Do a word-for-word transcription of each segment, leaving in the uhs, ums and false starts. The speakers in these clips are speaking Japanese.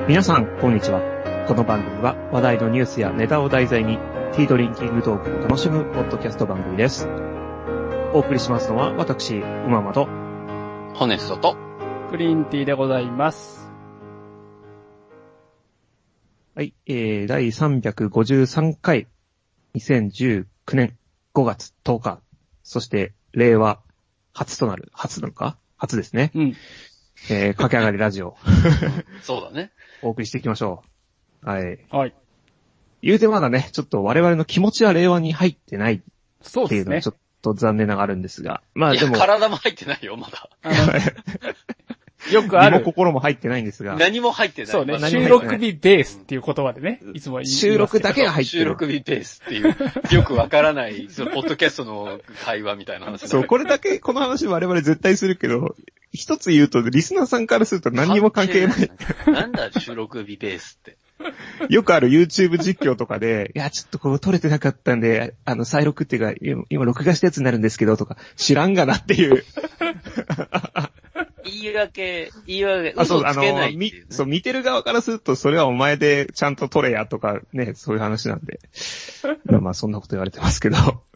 皆さん、こんにちは。この番組は話題のニュースやネタを題材にティードリンキングトークを楽しむポッドキャスト番組です。お送りしますのは私、うままとホネストとグリーンティーでございます。 はい、えー、だいさんびゃくごじゅうさんかい、にせんじゅうきゅうねんごがつとおか、そして令和初となる、初なのか初ですね。 うん。 えー、駆け上がりラジオ。 そうだね。 お送りしていきましょう。はい。 はい。 言うてまだね、ちょっと我々の気持ちは令和に入ってないっそうですね。 ていうのはちょっと残念ながらあるんですが。まあでも。 いや、体も入ってないよ、まだ。 よくある。 身も心も入ってないんですが。 何も入ってない。 そうね。 まあ、 収録日ベースっていう言葉でね、いつも言います。 収録だけが入ってる。 収録日ベースっていう、よくわからない、そのポッドキャストの会話みたいな話。 そう、これだけ、この話我々絶対するけど、一つ言うと、リスナーさんからすると何にも関係ない。 なんだ、収録日ベースって。 よくある YouTube 実況とかで、いや、ちょっとこう撮れてなかったんで、あの、再録っていうか、今、今録画したやつになるんですけど、とか、知らんがなっていう。 言い訳、言い訳、 あ、そう、 嘘つけないっていう、ね、 あの、み、そう、見てる側からすると、それはお前でちゃんと撮れやとか、ね、そういう話なんで。まあまあ、そんなこと言われてますけど。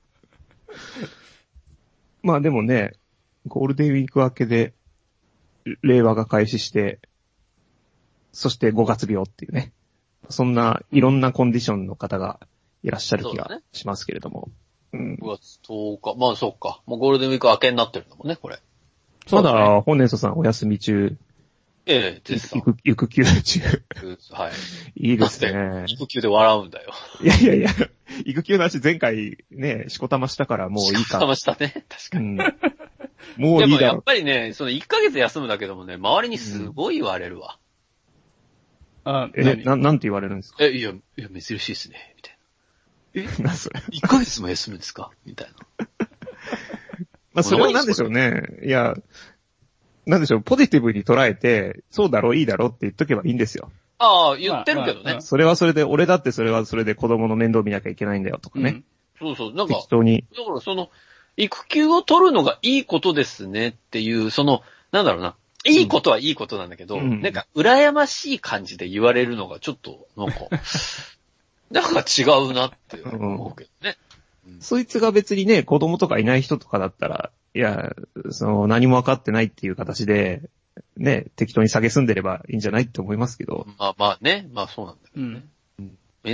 まあでもね、ゴールデンウィーク明けで、令和が開始して、そしてごがつ病っていうね。そんないろんなコンディションの方がいらっしゃる気がしますけれども。 うね、うん。ごがつとおか。まあそうか。もうゴールデンウィーク明けになってるんだもんね、これ。 まだ、本年度さんお休み中。 ええ、絶賛。 育、育休中。 はい。 いいですね。 育休で笑うんだよ。 いやいやいや、育休の話前回ね、しこたましたからもういいか。しこたましたね。確かに。うん、 もういいだろ。 でもやっぱりね、そのいっかげつ休むだけでもね、周りにすごい言われるわ。 うん、あ、え、な、なんて言われるんですか？ え、いや、いや、珍しいですね、みたいな。 え、な、それ。 いっかげつも休むんですかみたいな。 まあ、それはなんでしょうね。いや、なんでしょう、ポジティブに捉えて、そうだろう、いいだろうって言っとけばいいんですよ。 ああ、言ってるけどね、まあまあ。 それはそれで、俺だってそれはそれで子供の面倒見なきゃいけないんだよとかね。うん、 そうそう、なんか、 適当に。 だからその、育休を取るのがいいことですねっていう、その、なんだろうな。いいことはいいことなんだけど、うん、なんか、羨ましい感じで言われるのがちょっと、なんか、なんか違うなって思うけどね、 うんうん。そいつが別にね、子供とかいない人とかだったら、いや、その、何も分かってないっていう形で、ね、適当に下げすんでればいいんじゃないって思いますけど。 まあまあね、まあそうなんだけどね。うん、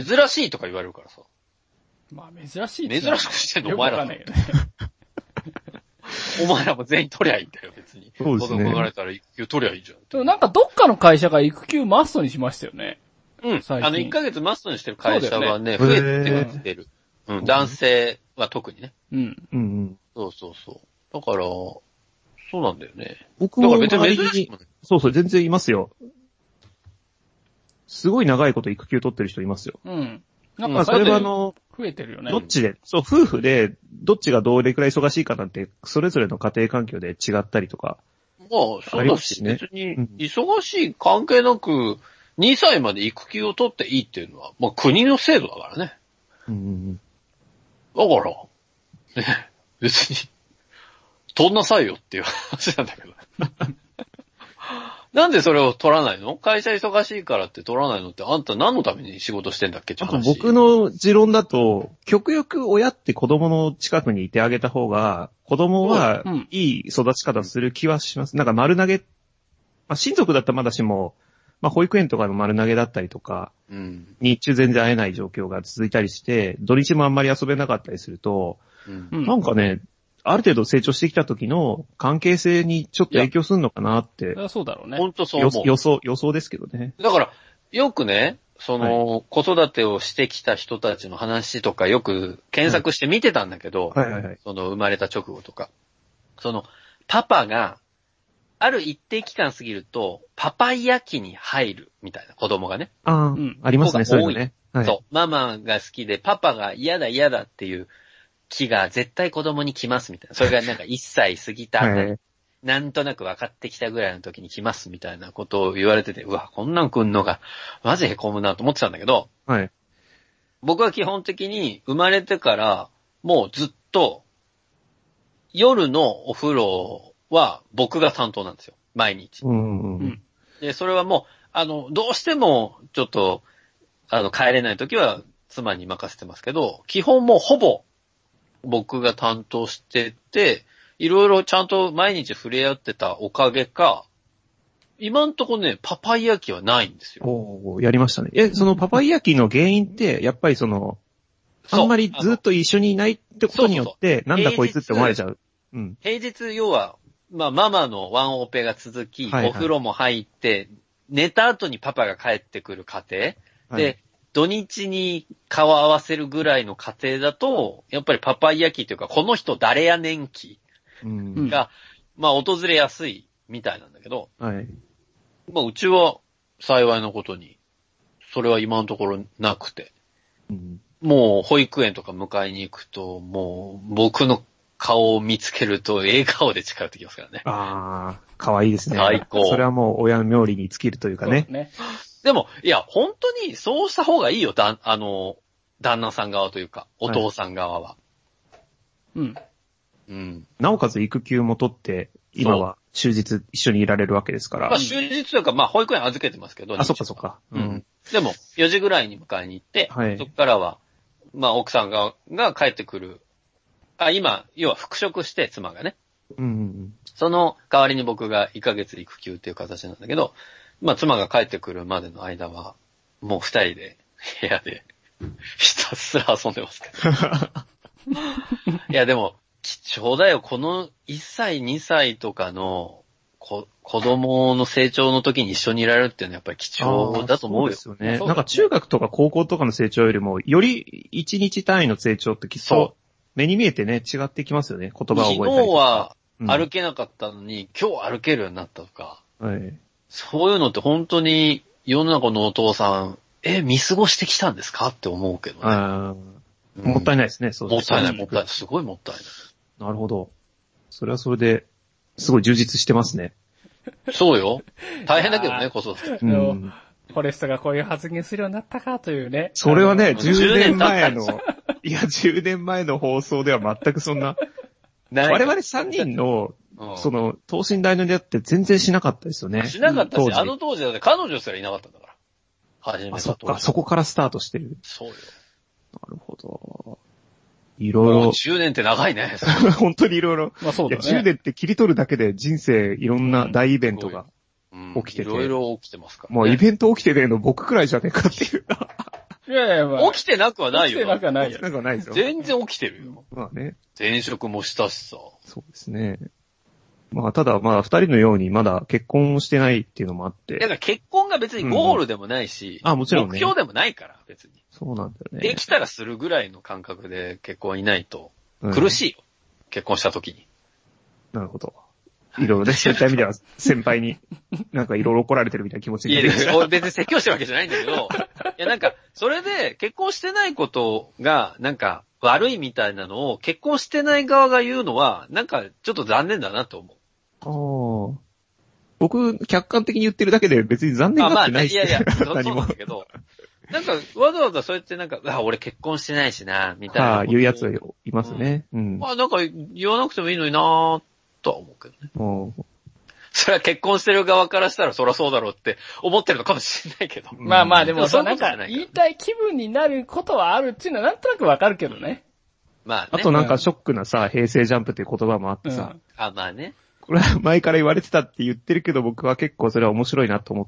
珍しいとか言われるからさ。 まあ珍しいって珍しくしてんのお前ら。 よくわかんないよね。 お前らも全員取りゃいいんだよ、別に。 そうですね。 子供がれたら育休取りゃいいじゃん。 でもなんかどっかの会社が育休マストにしましたよね。 うん。あの、いっかげつマストにしてる会社はね、増えてきてる。うん。男性は特にね。 うん。 うんうん。 そうそうそう。だから、そうなんだよね。 僕も、 だから別に珍しいもんね。 そうそう、全然いますよ。すごい長いこと育休取ってる人いますよ。 うん。 なんかそれはあの、 増えてるよね。 どっちで、そう、夫婦で、どっちがどれくらい忙しいかなんて、それぞれの家庭環境で違ったりとか。 まあ、そうだし、ね、別に、忙しい関係なく、にさいまで育休を取っていいっていうのは、まあ国の制度だからね。 うんうんうん。だから、ね、別に、取んなさいよっていう話なんだけど。なんでそれを取らないの？会社忙しいからって取らないのって、あんた何のために仕事してんだっけって話。 僕の持論だと、極力親って子供の近くにいてあげた方が、子供はいい育ち方する気はします。なんか丸投げ、まあ、親族だったらまだしも、まあ保育園とかの丸投げだったりとか、うん、日中全然会えない状況が続いたりして、土日もあんまり遊べなかったりすると、うん、なんかね、ある程度成長してきた時の関係性にちょっと影響するのかなって。 そうだろうね。 本当そう思う。 予想、予想ですけどね。 だから、よくね、その、はい、子育てをしてきた人たちの話とかよく検索して見てたんだけど、 はいはいはいはい、 その生まれた直後とか。その、パパが、ある一定期間過ぎると、パパイヤ期に入るみたいな子供がね。 ああ、うん、ありますね、そういうのね。 はい、そう。ママが好きで、パパが嫌だ嫌だっていう気が絶対子供に来ますみたいな。それがなんかいっさい過ぎた、はい、なんとなく分かってきたぐらいの時に来ますみたいなことを言われてて、うわ、こんなん来んのが、マジ凹むなと思ってたんだけど、 はい。 僕は基本的に生まれてから、もうずっと、夜のお風呂は僕が担当なんですよ。毎日。 うんうんうん、 で、それはもう、 あの、どうしても、ちょっと、あの、帰れないときは、妻に任せてますけど、基本もうほぼ、僕が担当してて、いろいろちゃんと毎日触れ合ってたおかげか、今んとこね、パパイヤ期はないんですよ。 おー、やりましたね。え、そのパパイヤ期の原因って、やっぱりその、あんまりずっと一緒にいないってことによって、なんだこいつって思われちゃう。うん。 平日、要は、まあ、ママのワンオペが続き、はいはい、お風呂も入って、寝た後にパパが帰ってくる家庭。はい、で、土日に顔合わせるぐらいの家庭だと、やっぱりパパイヤ期というか、この人誰やねん期が、うん、まあ、訪れやすいみたいなんだけど、はい。まあ、うちは幸いなことに、それは今のところなくて。うん、もう、保育園とか迎えに行くと、もう、僕の顔を見つけると、笑顔で近寄ってきますからね。 ああ、可愛いですね。 最高。 それはもう、親の妙理に尽きるというかね。 そうね。 でも、いや、本当に、そうした方がいいよ、だ、あの、旦那さん側というか、お父さん側は。はい、 うん。 うん。 なおかつ育休も取って、今は終日一緒にいられるわけですから。 まあ終日というか、まあ保育園預けてますけど。 あ、そっかそっか。 うん。でも、よじぐらいに迎えに行って、はい、そこからは、まあ奥さんが、が帰ってくる。あ、今、要は復職して、妻がね。 うんうんうん。その代わりに僕がいっかげつ育休っていう形なんだけど、まあ妻が帰ってくるまでの間は、もう二人で部屋でひたすら遊んでますけど。いやでも、貴重だよ。このいっさい、にさいとかのこ子供の成長の時に一緒にいられるっていうのはやっぱり貴重だと思うよ。 そうですよね。なんか中学とか高校とかの成長よりも、より一日単位の成長ってきっと目に見えてね、違ってきますよね。言葉を覚えたりとか。 昨日は歩けなかったのに、うん、今日歩けるようになったとか。はい。そういうのって本当に世の中のお父さん、え、見過ごしてきたんですかって思うけどね。 あうん、もったいないですね、そうですね。 もったいない、もったいない。すごいもったいない。 なるほど。それはそれで、すごい充実してますね。 そうよ。大変だけどね、子育て。 うん。フォレストがこういう発言するようになったかというね。 それはね、じゅうねんまえの、いや、じゅうねんまえの放送では全くそんな、我々さんにんの、その、等身大の出会って全然しなかったですよね。 しなかったし、あの当時だって彼女すらいなかったんだから。初めて。 そっか、そこからスタートしてる。 そうよ。 なるほど。いろいろ。もうじゅうねんって長いね。 本当にいろいろ。 まあそうだね。 じゅうねんって切り取るだけで人生いろんな大イベントが起きてて。 いろいろ起きてますから、ね。 もうイベント起きてねえの僕くらいじゃねえかっていう。 いやいや、まあ。起きてなくはないよ。 起きてなくはないよ。 起きてなくはないですよ。 全然起きてるよ。 まあね。 前職もしたしさ。 そうですね。まあ、ただ、まあ、二人のようにまだ結婚してないっていうのもあって。 だから結婚が別にゴールでもないし、 うん、あ、もちろんね。 目標でもないから、別に。 そうなんだよね。 できたらするぐらいの感覚で結婚いないと、苦しいよ。うん、結婚した時に。 なるほど。いろいろね、そういった意味では、先輩に、なんかいろいろ怒られてるみたいな気持ちになりました。 いや、別に説教してるわけじゃないんだけど、いや、なんか、それで結婚してないことが、なんか、悪いみたいなのを、結婚してない側が言うのは、なんか、ちょっと残念だなと思う。 ああ。僕、客観的に言ってるだけで別に残念がってないし、 ね。あ、まあ、ね、いやいや、そうなんだけど、なんか、わざわざそうやってなんか、あ、俺結婚してないしな、みたいな。 ああ、言うやついますね。うん。うん、 まあ、なんか、言わなくてもいいのになぁ、とは思うけどね。うん。それは結婚してる側からしたらそりゃそうだろうって思ってるのかもしれないけど。 まあまあでもさ、なんか言いたい気分になることはあるっていうのはなんとなくわかるけどね。 まあね。 あとなんかショックなさ、平成ジャンプっていう言葉もあってさ。 うん、あ、まあね。 これは前から言われてたって言ってるけど僕は結構それは面白いなと思って、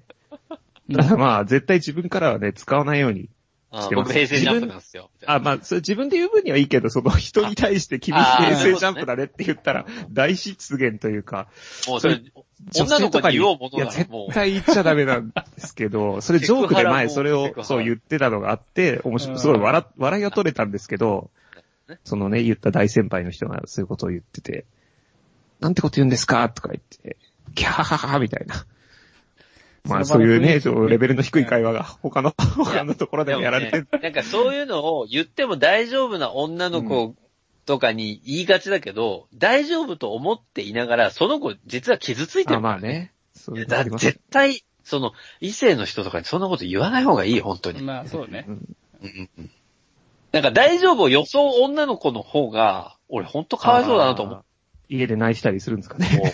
ただまあ絶対自分からはね、使わないようにしてます。 僕平成ジャンプなんですよ。 あ、まあそれ自分で言う分にはいいけど、その人に対して君平成ジャンプだねって言ったら大失言というか。 もうそれ、女の子に言おうものだいや絶対言っちゃダメなんですけど、それジョークで前それをそう言ってたのがあって、面白い、すごい笑、笑いが取れたんですけど、そのね、言った大先輩の人がそういうことを言ってて、なんてこと言うんですかとか言って、キャハハハみたいな。まあそういうね、レベルの低い会話が他の、他のところでもやられてる、 ね。なんかそういうのを言っても大丈夫な女の子とかに言いがちだけど、うん、大丈夫と思っていながら、その子実は傷ついてる、 ね。あ、まあね。 そういうだ絶対、その、異性の人とかにそんなこと言わない方がいい、本当に。 まあそうね。 うんうんうん、なんか大丈夫を予想女の子の方が、俺本当かわいそうだなと思う。 家で泣いてたりするんですかね。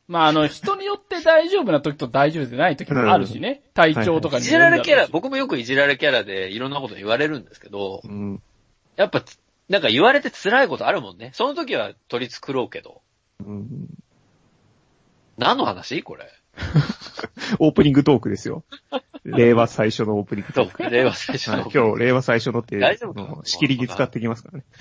まあ、あの、人によって大丈夫な時と大丈夫でない時もあるしね。体調とかにいじられキャラ、僕もよくいじられキャラでいろんなこと言われるんですけど、 うん、 やっぱ、なんか言われて辛いことあるもんね。その時は取り繕うけど。うん、何の話これ。 オープニングトークですよ。令和最初のオープニングトーク。 令和最初の、 はい。今日、令和最初のって、大丈夫か仕切りに使ってきますからね。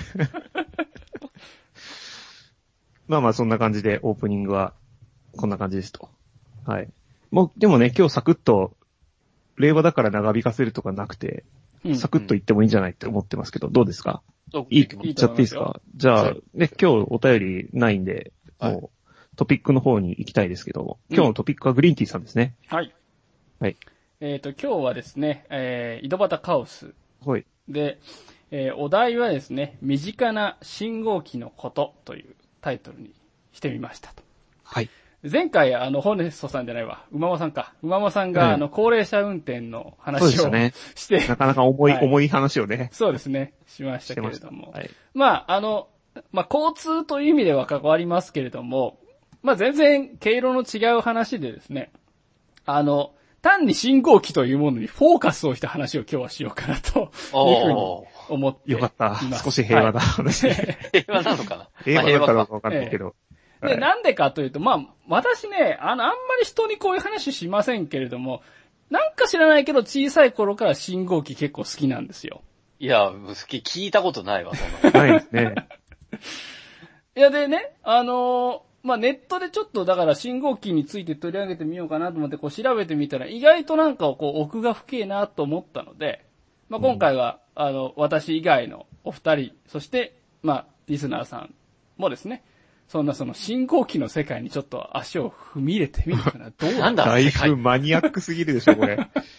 まあまあ、そんな感じでオープニングは、こんな感じですと。はい。もう、でもね、今日サクッと、令和だから長引かせるとかなくて、うん、サクッと言ってもいいんじゃないって思ってますけど、どうですか？いい、言っちゃっていいですか？じゃあ、ね、今日お便りないんで、もう、はい、トピックの方に行きたいですけど、今日のトピックはグリーンティーさんですね。 はい。 はい。 えっと、今日はですね、えー、井戸端カオス。 はい。 で、えー、お題はですね、身近な信号機のことというタイトルにしてみましたと。 はい。 前回、あの、ホネストさんじゃないわ、馬間さんか。馬間さんが、うん、あの、高齢者運転の話を、ね、して。 なかなか重い、はい、重い話をね。 そうですね。しましたけれども。はい、まあ、あの、まあ、交通という意味では関わりますけれども、まあ、全然、毛色の違う話でですね、あの、単に信号機というものにフォーカスをした話を今日はしようかなというふうに思っています。 よかった。少し平和な話。 はい、平和なのかな平和だったのかわかんないけど。 ええ、で、なんでかというと、まあ、私ね、あの、あんまり人にこういう話しませんけれども、なんか知らないけど小さい頃から信号機結構好きなんですよ。 いや、好き、聞いたことないわ、そんな。ないですね。 いや、でね、あのー、まあ、ネットでちょっとだから信号機について取り上げてみようかなと思ってこう調べてみたら意外となんかこう奥が深いなと思ったので、まあ、今回は、うん、あの、私以外のお二人、そして、まあ、リスナーさんもですね、そんなその信号機の世界にちょっと足を踏み入れてみるかな。どうなんだだいぶマニアックすぎるでしょ、これ。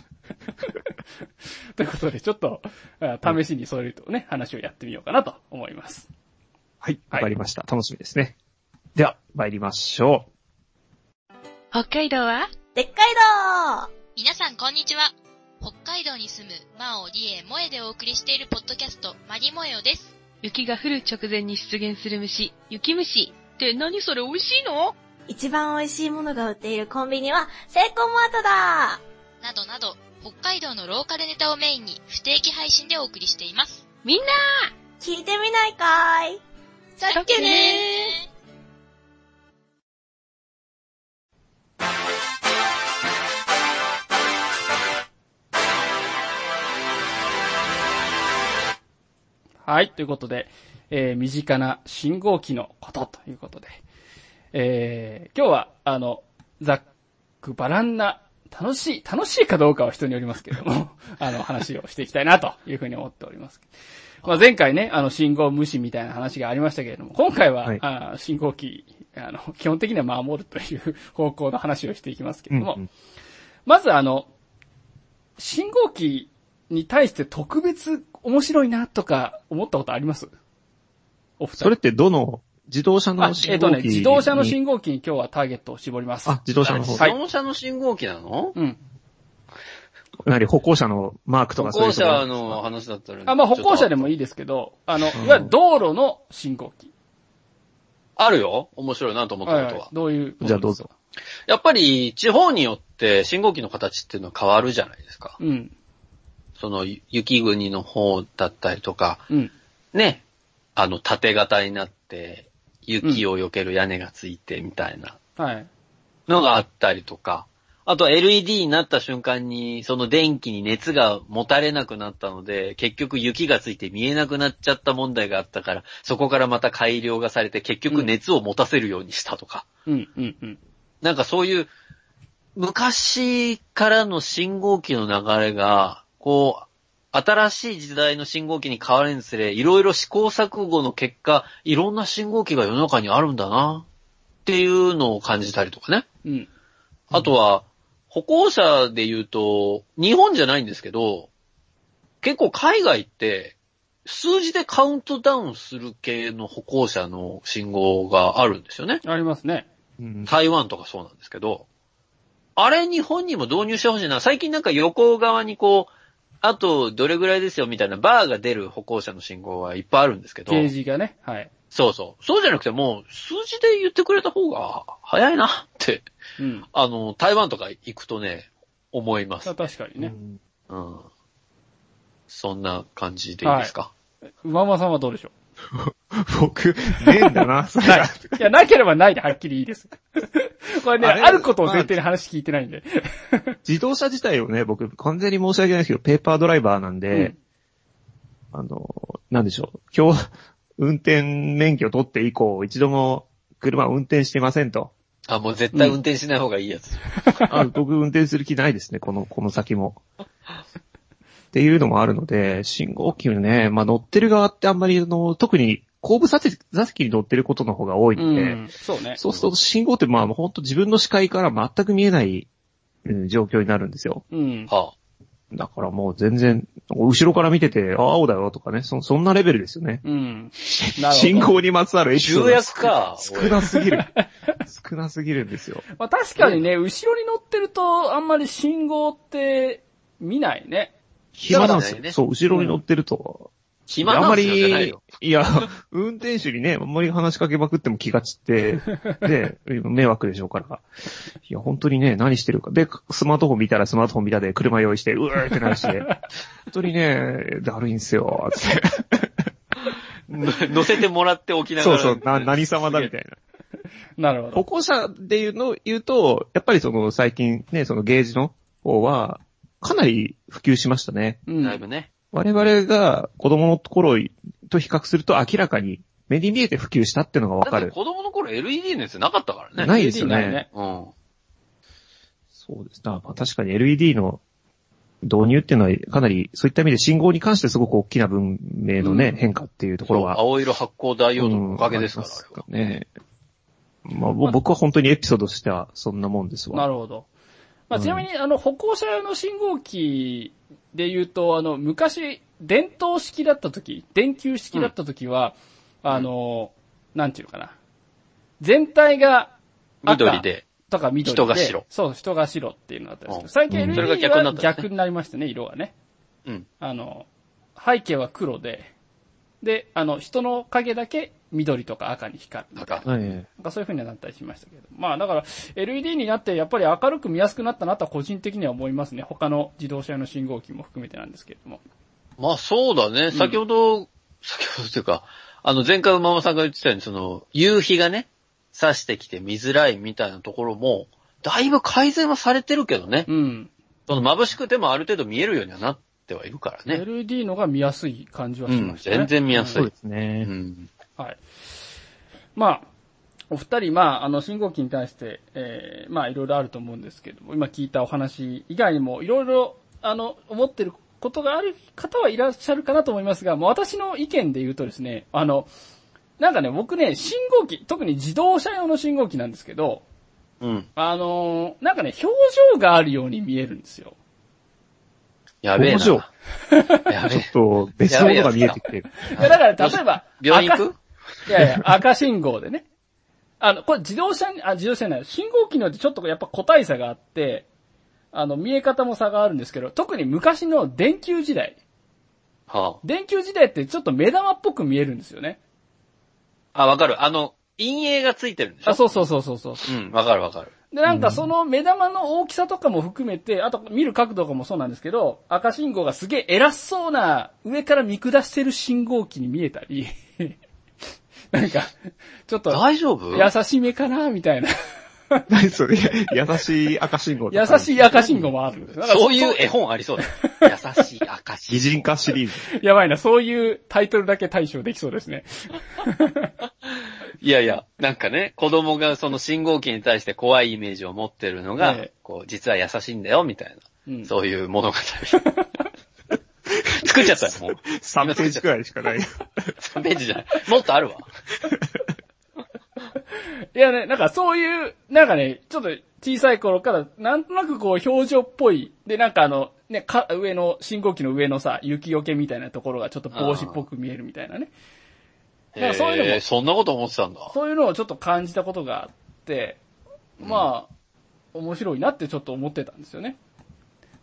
ということで、ちょっと、試しにそういうね、話をやってみようかなと思います。 はい、わかりました。楽しみですね。では、参りましょう。北海道はでっかい道。 皆さんこんにちは。北海道に住むマオ、リエ、モエでお送りしているポッドキャスト、マリモエオです。 雪が降る直前に出現する虫、雪虫。って何それ美味しいの？ 一番美味しいものが売っているコンビニはセイコーマートだ。 などなど、北海道のローカルネタをメインに不定期配信でお送りしています。 みんな聞いてみないかい？さっけねー。 はい、ということで、えー、身近な信号機のことということで、えー、今日は、あの、ざっくばらんな、楽しい、楽しいかどうかは人によりますけれども、あの、話をしていきたいなというふうに思っております。まあ、前回ね、あの、信号無視みたいな話がありましたけれども、今回は、はい、あ信号機、あの、基本的には守るという方向の話をしていきますけれども、うんうん、まずあの、信号機に対して特別面白いなとか思ったことあります？ お二人。それってどの自動車の信号機？ えっとね、自動車の信号機に今日はターゲットを絞ります。 あ、自動車の方。 自動車の信号機なの？ うん。 なに歩行者のマークとかそういうところ。歩行者の話だったら、ね、 あ、まあ歩行者でもいいですけど、あの、いわゆる道路の信号機。 あるよ。面白いなと思ったことは。はいはい、 どういう？ じゃあどうぞ。 やっぱり地方によって信号機の形っていうのは変わるじゃないですか。 うん。 その雪国の方だったりとか、 うん、 ね、あの縦型になって雪を避ける屋根がついてみたいなのがあったりとか、あと エルイーディー になった瞬間にその電気に熱が持たれなくなったので、結局雪がついて見えなくなっちゃった問題があったから、そこからまた改良がされて結局熱を持たせるようにしたとか、 うんうんうん、 なんかそういう昔からの信号機の流れがこう、新しい時代の信号機に変わるにつれ、いろいろ試行錯誤の結果、いろんな信号機が世の中にあるんだな、っていうのを感じたりとかね。 うん。 あとは、歩行者で言うと、日本じゃないんですけど、結構海外って、数字でカウントダウンする系の歩行者の信号があるんですよね。 ありますね。 台湾とかそうなんですけど、あれ日本にも導入してほしいな。最近なんか横側にこう、あとどれぐらいですよみたいなバーが出る歩行者の信号はいっぱいあるんですけど。 ゲージがね。はい。 そうそう。そうじゃなくてもう、数字で言ってくれた方が早いなって、うん、あの、台湾とか行くとね、思います、ね。 確かにね。 うん。そんな感じでいいですか。 はい、馬場さんはどうでしょう僕、ねえんだな、それない。いや、なければないではっきりいいです。これね、あ, あることを前提に話聞いてないんで。 自動車自体をね、僕、完全に申し訳ないですけど、ペーパードライバーなんで、うん、あの、なんでしょう。今日、運転免許取って以降、一度も車を運転してませんと。 あ、もう絶対運転しない方がいいやつ。 うん、あ僕、運転する気ないですね、この、この先も。っていうのもあるので、信号機にね、まあ乗ってる側ってあんまり、あの、特に後部座席に乗ってることの方が多いので、うん、 そうね。 そうすると信号ってまあ本当自分の視界から全く見えない、うん、状況になるんですよ。 うん。はあ、だからもう全然、後ろから見てて、あ、青だよとかね、そ、そんなレベルですよね。 うん。 信号にまつわるエピソード。 重役か。 少なすぎる。少なすぎるんですよ。 まあ確かにね、後ろに乗ってるとあんまり信号って見ないね。 暇なんですよ。ね、そう、後ろに乗ってると。 暇なんですよ。あんまり、 いや、運転手にね、あんまり話しかけまくっても気が散って、で、迷惑でしょうから。いや、本当にね、何してるか。で、スマートフォン見たらスマートフォン見たで車用意して、うーってなるして、本当にね、だるいんすよ、つって。 乗せてもらっておきながら。 そうそう、な、何様だみたいな。なるほど。 歩行者でいうのを言うと、やっぱりその最近ね、そのゲージの方は、かなり普及しましたね。 うん。だいぶね。 我々が子供の頃と比較すると明らかに目に見えて普及したっていうのがわかる。 だって子供の頃 エルイーディー のやつなかったからね。 ないですよね。 ねうん。 そうですね。まあ、確かに エルイーディー の導入っていうのはかなりそういった意味で信号に関してすごく大きな文明のね、うん、変化っていうところは。 青色発光ダイオードのおかげですから、 うん、あれは。ね。まあ、僕は本当にエピソードとしてはそんなもんですわ。 なるほど。まあ、ちなみに、あの、歩行者用の信号機で言うと、あの、昔、電灯式だった時、電球式だった時は、うん、あの、なんていうのかな。全体が赤緑で。 とか緑で。 人が白。 そう、人が白っていうのがあったんですけど、最近 エルイーディー は逆になりましたね、色がね。 うん。 あの、背景は黒で、で、あの、人の影だけ緑とか赤に光る。 赤。 はい。 なんかそういう風になったりしましたけど。まあだから エルイーディー になってやっぱり明るく見やすくなったなとは個人的には思いますね。他の自動車用の信号機も含めてなんですけれども。 まあそうだね。先ほど、うん、先ほどというか、あの前回馬場さんが言ってたようにその夕日がね、差してきて見づらいみたいなところも、だいぶ改善はされてるけどね。 うん。 その眩しくてもある程度見えるようにはなってはいるからね。 エルイーディー のが見やすい感じはしましたね。 うん、全然見やすい。 そうですね。 うん。 はい。まあ、お二人、まあ、あの、信号機に対して、えー、まあ、いろいろあると思うんですけども、今聞いたお話以外にも、いろいろ、あの、思ってることがある方はいらっしゃるかなと思いますが、もう私の意見で言うとですね、あの、なんかね、僕ね、信号機、特に自動車用の信号機なんですけど、 うん。 あの、なんかね、表情があるように見えるんですよ。 やべえな。 表情やべえ。ちょっと、別のものが見えてきてる。 いや、だから、例えば、 病院行く？ いやいや、赤信号でね。あの、これ自動車に、あ、自動車にない。信号機によってちょっとやっぱ個体差があって、あの、見え方も差があるんですけど、特に昔の電球時代。 はあ、 電球時代ってちょっと目玉っぽく見えるんですよね。 あ、わかる。あの、陰影がついてるんでしょ？ あ、そうそうそうそうそう。 うん、わかるわかる。 で、なんかその目玉の大きさとかも含めて、あと見る角度とかもそうなんですけど、赤信号がすげえ偉そうな上から見下してる信号機に見えたり、なんか、ちょっと、 大丈夫？ 優しめかなみたいな。 何それ優しい赤信号優しい赤信号もあるんです。 そういう絵本ありそうだ。優しい赤信号。 擬人化シリーズ。やばいな、そういうタイトルだけ対処できそうですね。 いやいや、なんかね、子供がその信号機に対して怖いイメージを持ってるのが、ね、こう、実は優しいんだよ、みたいな。うん、そういう物語。作っちゃったよ、もう。 さんページくらいしかないよ。 さんページじゃない。もっとあるわ。 いやね、なんかそういう、なんかね、ちょっと小さい頃から、なんとなくこう表情っぽい、で、なんかあの、ね、か、上の、信号機の上のさ、雪よけみたいなところがちょっと帽子っぽく見えるみたいなね。 なんかそういうのも、そんなこと思ってたんだ。 そういうのをちょっと感じたことがあって、まあ、うん、面白いなってちょっと思ってたんですよね。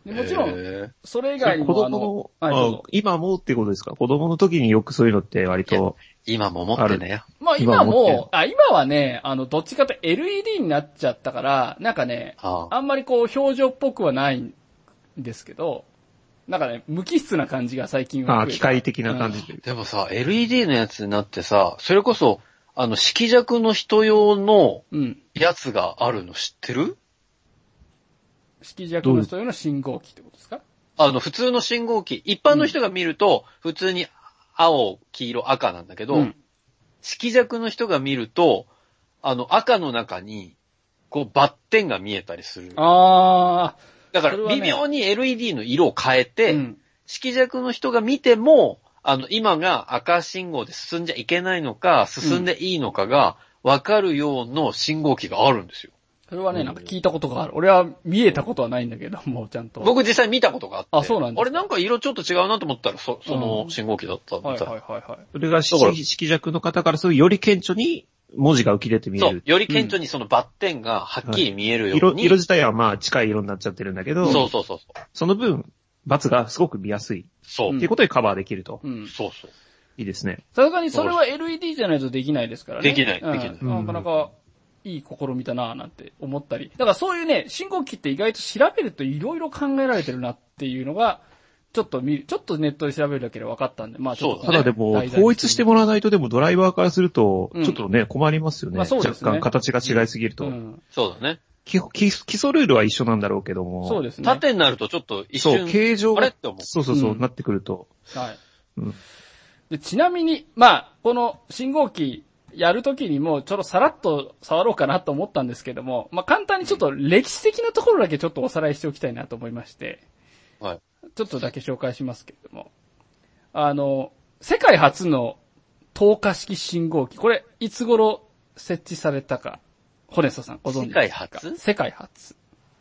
でもちろん、それ以外に子もあ供の、 の、あ今もってことですか？子供の時によくそういうのって割と。 今も持ってんだよ。 まあ今も、あ、今はね、あの、どっちかと エルイーディー になっちゃったから、なんかね、あ, あんまりこう表情っぽくはないんですけど、なんかね、無機質な感じが最近は。 あ、機械的な感じで、 うん。でもさ、エルイーディー のやつになってさ、それこそ、あの、色弱の人用のやつがあるの知ってる？ 色弱の人用の信号機ってことですか？ あの、普通の信号機。一般の人が見ると、普通に青、黄色、赤なんだけど、うん、色弱の人が見ると、あの、赤の中に、こう、バッテンが見えたりする。 あー。 だから、微妙に エルイーディー の色を変えて、うん、色弱の人が見ても、あの、今が赤信号で進んじゃいけないのか、進んでいいのかが、わかるような信号機があるんですよ。 それはね、なんか聞いたことがある。俺は見えたことはないんだけど、もうちゃんと。 僕実際見たことがあって。 あ、そうなんですか。 俺なんか色ちょっと違うなと思ったら、そ、その信号機だったみたいな。 うん、はいはいはいはい。 それが色弱の方からするとより顕著に文字が浮き出て見える。 そう、より顕著にそのバッテンがはっきり見えるように。 うん、色、色自体はまあ近い色になっちゃってるんだけど、 そうそうそうそう。 その分、バツがすごく見やすい。そう。っていうことでカバーできると。 うん。 そうそう。 いいですね。 さすがにそれは エルイーディー じゃないとできないですからね。 できない、できない。 うん、なかなかいい試みだなぁなんて思ったり。だからそういうね、信号機って意外と調べるといろいろ考えられてるなっていうのが、ちょっと見る、ちょっとネットで調べるだけで分かったんで、まあちょっと、ね。 ただでも、統一してもらわないとでもドライバーからすると、ちょっとね、困りますよね。 まあそうですね。 若干形が違いすぎると。 うんうん、そうだね。 基基礎ルールは一緒なんだろうけども。 そうですね。 縦になるとちょっと一瞬。 そう、形状あれって思う。 そうそうそう、うん、なってくると。 はい。 うん、 でちなみに、まあ、この信号機やるときにもちょっとさらっと触ろうかなと思ったんですけども、まあ簡単にちょっと歴史的なところだけちょっとおさらいしておきたいなと思いまして。 はい。 ちょっとだけ紹介しますけれども。あの、世界初の透過式信号機、これいつ頃設置されたか、ホネストさんご存知ですか？ 世界初？ 世界初。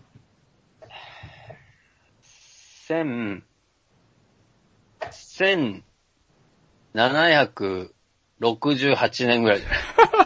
千、千、七百六十八年ぐらいじゃない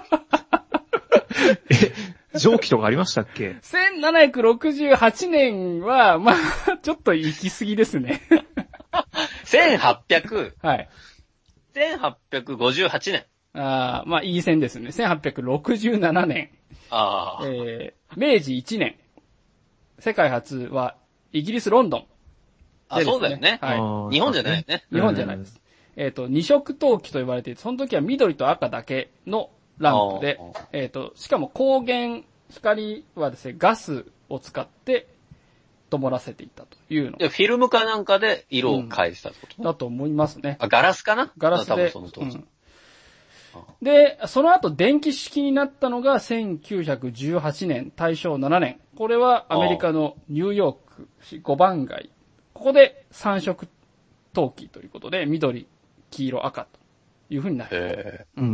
え、蒸気とかありましたっけ？ せんななひゃくろくじゅうはちねんは、まあ、ちょっと行き過ぎですね。 せんはっぴゃく。 はい。 せんはっぴゃくごじゅうはちねん。ああ、まあ、いい線ですね。せんはっぴゃくろくじゅうななねん。 ああ。 えー、明治いちねん。世界初は、イギリス・ロンドン。 あ、そうだよね。 はい。 日本じゃないよね。 日本じゃないです。えっと、二色灯機と呼ばれていて、その時は緑と赤だけのランプで、えっと、しかも光源、光はですね、ガスを使って灯らせていたというの。 フィルムかなんかで色を変えてたってこと、 うん、だと思いますね。 あ、ガラスかな？ ガラスで。 多分その当時。 うんで、その後電気式になったのがせんきゅうひゃくじゅうはちねん、大正ななねん。これはアメリカのニューヨーク市ごばん街。ここで三色灯機ということで、緑、黄色、赤という風になる。 うん、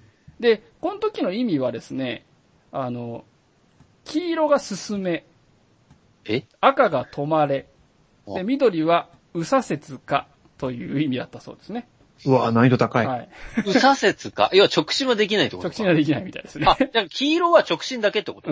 で、この時の意味はですね、あの、黄色が進め、 え赤が止まれ、で、緑は右左折かという意味だったそうですね。 うわ、難易度高い。 はい。 右左折か。要は直進はできないってことか。 直進はできないみたいですね。 あ、じゃあ黄色は直進だけってこと？ うん。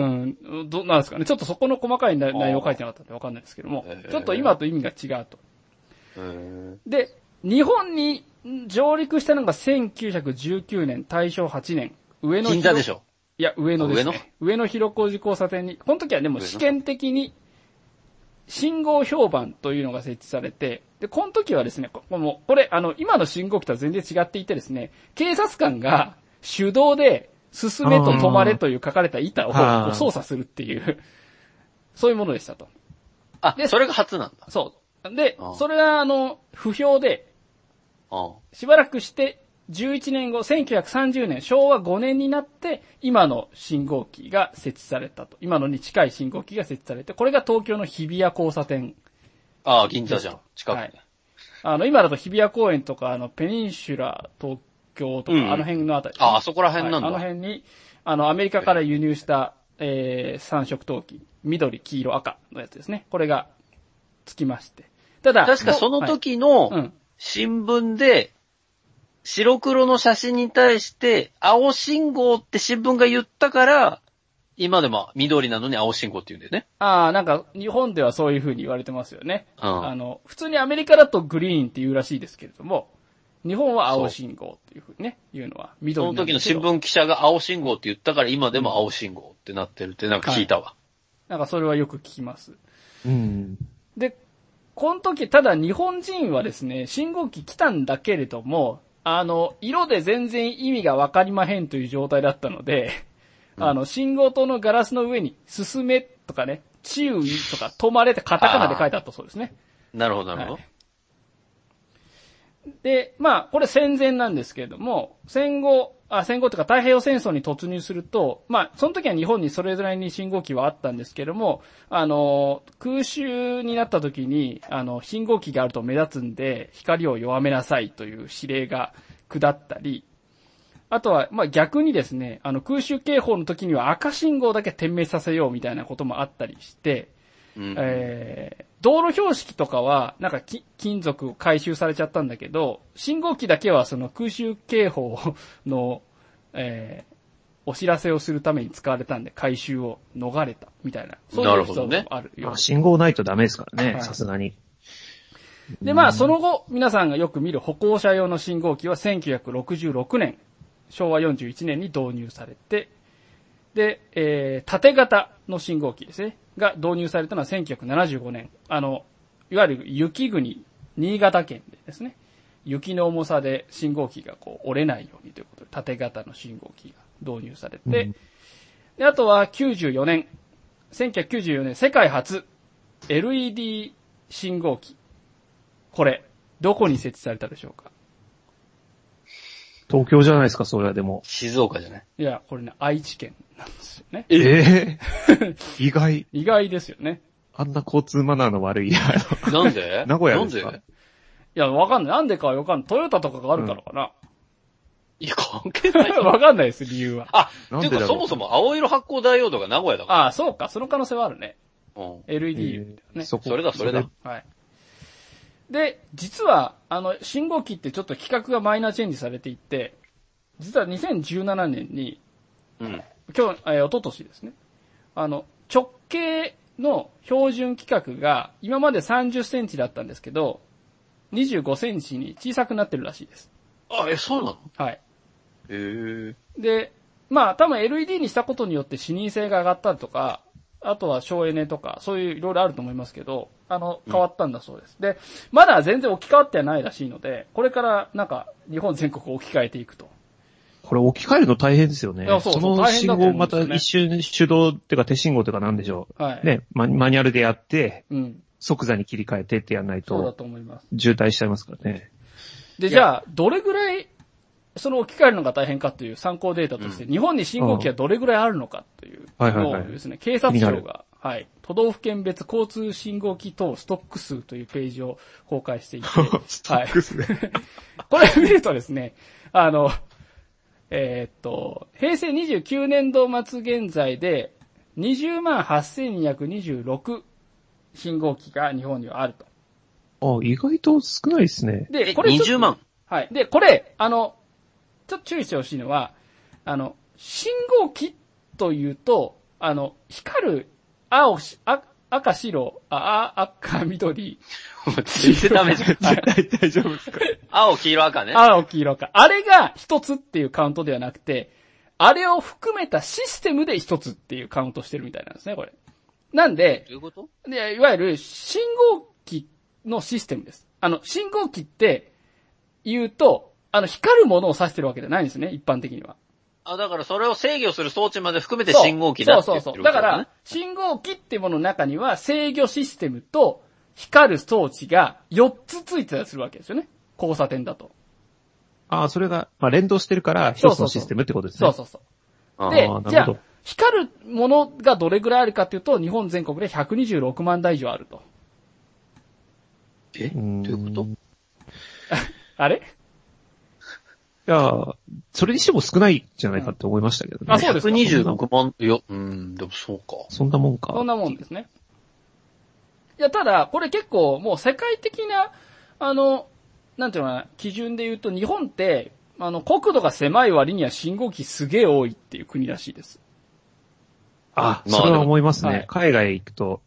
どうなんですかね。ちょっとそこの細かい内容書いてなかったんでわかんないですけども、ちょっと今と意味が違うと。で、日本に上陸したのがせんきゅうひゃくじゅうきゅうねん、大正はちねん。上野銀座でしょ？ いや、上野ですね。上野？上野広小路交差点に、この時はでも試験的に信号標板というのが設置されて、で、この時はですね、この、これ、あの、今の信号機とは全然違っていてですね、警察官が手動で、進めと止まれという書かれた板を操作するっていう、そういうものでしたと。 あ、で、それが初なんだ。 そう。で、それは、あの、不評で、しばらくして、じゅういちねんご、せんきゅうひゃくさんじゅうねん、しょうわごねんになって、今の信号機が設置されたと。今のに近い信号機が設置されて、これが東京の日比谷交差点。 ああ、銀座じゃん。近くで。はい。 あの、今だと日比谷公園とか、あの、ペニンシュラ東京とか、うん、あの辺のあたり、ね。 ああ、そこら辺なんだ。 はい、あの辺に、あの、アメリカから輸入した、えー、三色灯機。緑、黄色、赤のやつですね。これが、つきまして。ただ、 確かその時の、新聞で、白黒の写真に対して、青信号って新聞が言ったから、 今でも緑なのに青信号って言うんだよね。 ああ、なんか日本ではそういう風に言われてますよね。 うん。 あの、普通にアメリカだとグリーンって言うらしいですけれども、日本は青信号っていう風にね、言うのは緑なんその時の新ですけど。 聞記者が青信号って言ったから今でも青信号ってなってるってなんか聞いたわ。はい、 なんかそれはよく聞きます。 うん。 で、この時ただ日本人はですね、信号機来たんだけれども、あの、色で全然意味がわかりまへんという状態だったので、うん、あの、信号灯のガラスの上に進めとかね、注意とか止まれってカタカナで書いてあったそうですね。 なるほど、なるほど。はい、 で、まあ、これ戦前なんですけれども、戦後、あ、戦後というか太平洋戦争に突入すると、まあ、その時は日本にそれぞれに信号機はあったんですけれども、あの、空襲になった時に、あの、信号機があると目立つんで、光を弱めなさいという指令が下ったり、あとは、まあ、逆にですね、あの、空襲警報の時には赤信号だけ点滅させようみたいなこともあったりして、うん、えー、道路標識とかは、なんか金属回収されちゃったんだけど、信号機だけはその空襲警報の、えー、お知らせをするために使われたんで、回収を逃れたみたいな。そういうエピソードもあるよ。 ね、信号ないとダメですからね、さすがに。 で、まあ、その後、皆さんがよく見る歩行者用の信号機はせんきゅうひゃくろくじゅうろくねん、しょうわよんじゅういちねんに導入されて、で、えー、縦型の信号機ですね。が導入されたのはせんきゅうひゃくななじゅうごねん。あの、いわゆる雪国、新潟県でですね、雪の重さで信号機がこう折れないようにということで、縦型の信号機が導入されて、うん、で、あとはきゅうじゅうよねん、せんきゅうひゃくきゅうじゅうよねん世界初 エルイーディー 信号機。これ、どこに設置されたでしょうか？ 東京じゃないですか、それはでも。 静岡じゃない？ いや、これね、愛知県なんですよね。 ええー、意外。 意外ですよね。 あんな交通マナーの悪い。 なんで？ 名古屋ですか？ なんで？ いや、わかんない。なんでかはわかんない。トヨタとかがあるからかな。うん、 いや、関係ない。 わかんないです、理由は。 あ、ていうかそもそも青色発光ダイオードが名古屋だから。 ああ、そうか。その可能性はあるね。うん。エルイーディー ね、 えー。そこ。それだ、それだ。 はい。で、実は、あの、信号機ってちょっと規格がマイナーチェンジされていって、実はにせんじゅうななねんに、うん、今日、えー、おととしですね。あの、直径の標準規格が今までさんじゅっセンチだったんですけど、にじゅうごセンチに小さくなってるらしいです。 あ、え、そうなの？ はい。 へえ。 で、まあ多分 エルイーディー にしたことによって視認性が上がったりとか、あとは省エネとか、そういういろいろあると思いますけど、あの、変わったんだそうです。うん、で、まだ全然置き換わってはないらしいので、これからなんか日本全国置き換えていくと。 これ置き換えるの大変ですよね。 そうそうそう、 その信号また一瞬手動っていうか手信号っていうかなんでしょう。はい。ね、マニュアルでやって、うん。即座に切り替えてってやらないと。 そうだと思います。 渋滞しちゃいますからね。 で、じゃあ、どれぐらい、その置き換えるのが大変かという参考データとして、うん、日本に信号機がどれぐらいあるのかというのをですね、警察庁が、はい、都道府県別交通信号機等ストック数というページを公開していて、 ストック数ね。 はい、これ見るとですね、あの、えー、っと、平成にじゅうきゅうねんど末現在でにじゅうまんはっせんにひゃくにじゅうろく信号機が日本にはあると。 あ、意外と少ないですね。 で、これにじゅうまん。 はい。で、これ、あの、ちょっと注意してほしいのは、あの、信号機というと、あの、光る青、あ赤、白、あ、赤、緑。 全然ダメじゃん。 大丈夫ですか？ 青、黄色、赤ね。 青、黄色、赤。あれが一つっていうカウントではなくて、あれを含めたシステムで一つっていうカウントしてるみたいなんですね、これ。なんで、 どういうこと？ で、いわゆる信号機のシステムです。あの、信号機って言うと、あの、光るものを指してるわけじゃないんですね、一般的には。 あ、だからそれを制御する装置まで含めて信号機だって言ってるわけだね。 そうそうそう。だから、信号機っていうものの中には制御システムと光る装置がよっつついてたりするわけですよね。交差点だと。 ああ、それが、まあ、連動してるから一つのシステムってことですね。 そうそうそう。で、じゃあ、光るものがどれぐらいあるかっていうと、日本全国でひゃくにじゅうろくまんだい以上あると。 え？どういうこと？ あれ？ いや、それにしても少ないじゃないかって思いましたけどね。 あ、そうですか。 ひゃくにじゅうろくまん、いや、うん、でもそうか。 そんなもんか。 そんなもんですね。いや、ただ、これ結構もう世界的な、あの、なんていうのかな、基準で言うと日本って、あの、国土が狭い割には信号機すげえ多いっていう国らしいです。 あ、それは思いますね。 はい、 海外行くと。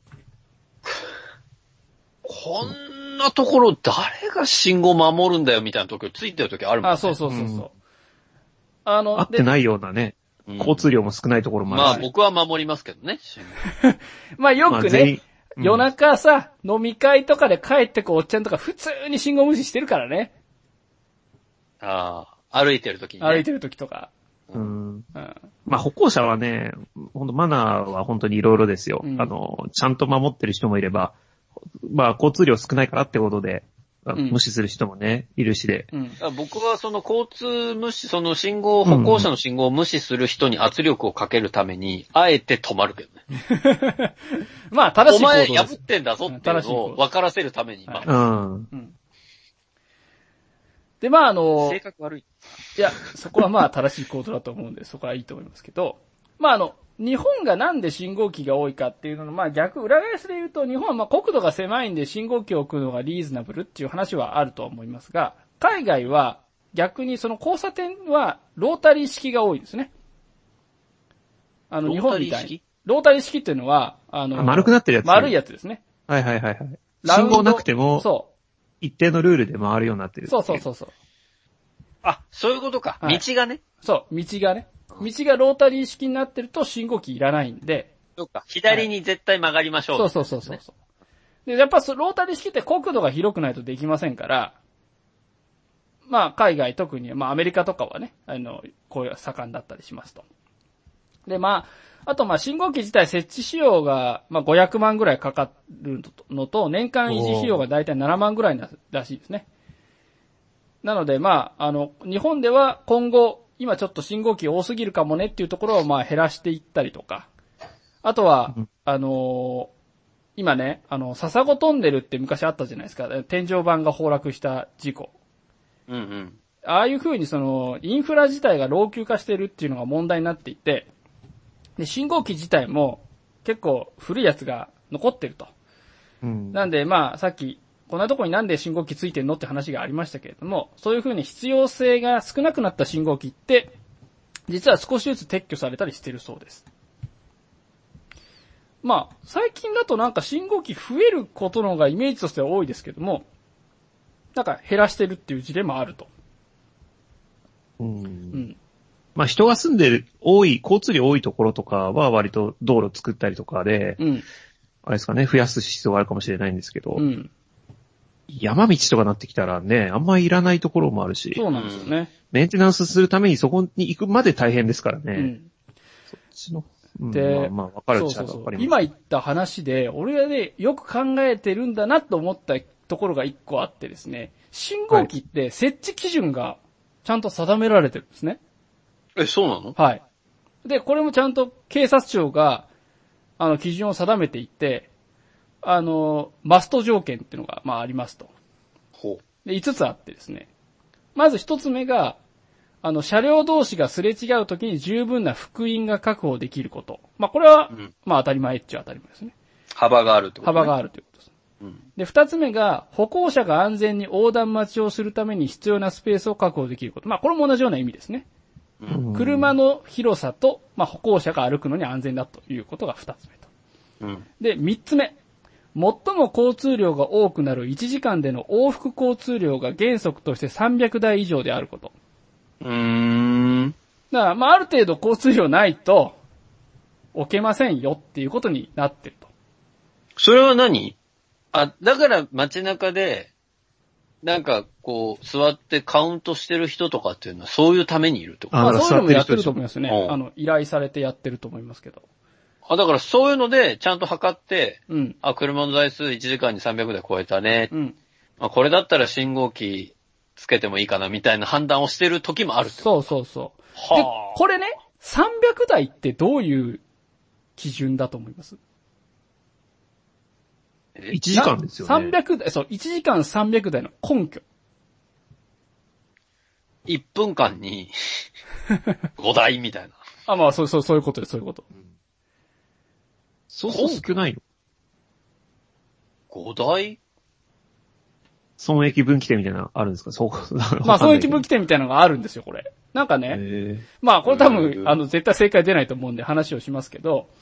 こんなところ誰が信号守るんだよみたいな時ついてる時あるもんね。 あ、そうそうそうそう。うん、 あの、合ってないようなね、うん、交通量も少ないところもあるし。 まあ僕は守りますけどね。 まあよくね、まあ、夜中さ、飲み会とかで帰ってくおっちゃんとか普通に信号無視してるからね。 ああ、歩いてる時にね。 歩いてる時とか。 うん。うん、まあ歩行者はね、本当マナーは本当にいろいろですよ、うん。あの、ちゃんと守ってる人もいれば、まあ交通量少ないからってことで、うん、無視する人もね、いるしで。 うん、僕はその交通無視、その信号、歩行者の信号を無視する人に圧力をかけるために、あえて止まるけどね。 まあ正しい行動です。 お前破ってんだぞっていうのを分からせるために、まあ。 うん。 うんで、まああの、 性格悪い。 いや、そこはまあ正しい行動だと思うんで、そこはいいと思いますけど、まああの、日本がなんで信号機が多いかっていうのの、まあ逆、裏返しで言うと、日本はまあ国土が狭いんで信号機を置くのがリーズナブルっていう話はあると思いますが、海外は逆にその交差点はロータリー式が多いですね。あの、日本みたいに。ロータリー式っていうのは、あの、 丸くなってるやつ。 丸いやつですね。 はいはいはいはい。信号なくても、そう。一定のルールで回るようになってる。 そうそうそうそう。 あ、そういうことか。はい、道がね。 そう、道がね。道がロータリー式になってると信号機いらないんで。 そうか。左に絶対曲がりましょう、 はい。そうそうそうそう。で、やっぱロータリー式って国土が広くないとできませんから、まあ海外特に、まあアメリカとかはね、あの、こういう盛んだったりしますと。で、まあ、あとまあ信号機自体設置費用がまあごひゃくまんぐらいかかるのと、年間維持費用がだいたいななまんぐらいらしいですね。なのでまあ、あの、日本では今後、今ちょっと信号機多すぎるかもねっていうところをまあ減らしていったりとか、あとは、あのー、今ね、あの、笹子トンネルって昔あったじゃないですか。天井板が崩落した事故。 うんうん。 ああいう風にその、インフラ自体が老朽化してるっていうのが問題になっていて、で、信号機自体も結構古いやつが残ってると。うん、なんでまあ、さっき、こんなとこになんで信号機ついてんのって話がありましたけれども、そういう風に必要性が少なくなった信号機って、実は少しずつ撤去されたりしてるそうです。まあ、最近だとなんか信号機増えることの方がイメージとしては多いですけども、なんか減らしてるっていう事例もあると。 うん。うん。まあ人が住んでる多い、交通量多いところとかは割と道路作ったりとかで、うん。あれですかね、増やす必要があるかもしれないんですけど、うん。山道とかなってきたらね、あんまりいらないところもあるし。 そうなんですよね。 メンテナンスするためにそこに行くまで大変ですからね。うん。そっちの。 で、 まあ、まあ、わかるっちゃわかります。 そうそうそう。今言った話で、俺がね、よく考えてるんだなと思ったところが一個あってですね、信号機って設置基準がちゃんと定められてるんですね。 え、そうなの？ はい。で、これもちゃんと警察庁が、あの、基準を定めていて、あの、マスト条件っていうのが、まあありますと。 ほう。 で、五つあってですね。まず一つ目が、あの、車両同士がすれ違うときに十分な幅員が確保できること。まあこれは、うん、まあ当たり前っちゃ当たり前ですね。 幅があるってことね。 幅があるということです。うん、で、二つ目が、歩行者が安全に横断待ちをするために必要なスペースを確保できること。まあこれも同じような意味ですね。うん、車の広さと、まあ歩行者が歩くのに安全だということが二つ目と。うん、で、三つ目。最も交通量が多くなるいちじかんでの往復交通量が原則としてさんびゃくだい以上であること。 うーん。 だから、まあ、ある程度交通量ないと、置けませんよっていうことになってると。 それは何？あ、だから街中で、なんかこう、座ってカウントしてる人とかっていうのはそういうためにいるってこと？ まあ、そういうのもやってると思いますね。あの、依頼されてやってると思いますけど。 あ、だからそういうので、ちゃんと測って、うん。あ、車の台数いちじかんにさんびゃくだい超えたね。うん。まあ、これだったら信号機つけてもいいかな、みたいな判断をしてる時もあるってこと。そうそうそう。はあ。で、これね、さんびゃくだいってどういう基準だと思います？ いちじかんですよね。 さんびゃくだい、そう、いちじかんさんびゃくだいの根拠。 いっぷんかんにごだいみたいな。 あ、まあ、そう、そう、そういうことです、そういうこと。うんそうそう少ないの ? ご 台損益分岐点みたいなのあるんですか？そう。 まあ損益分岐点みたいなのがあるんですよ、これ。なんかね。まあこれ多分、あの、絶対正解出ないと思うんで話をしますけど、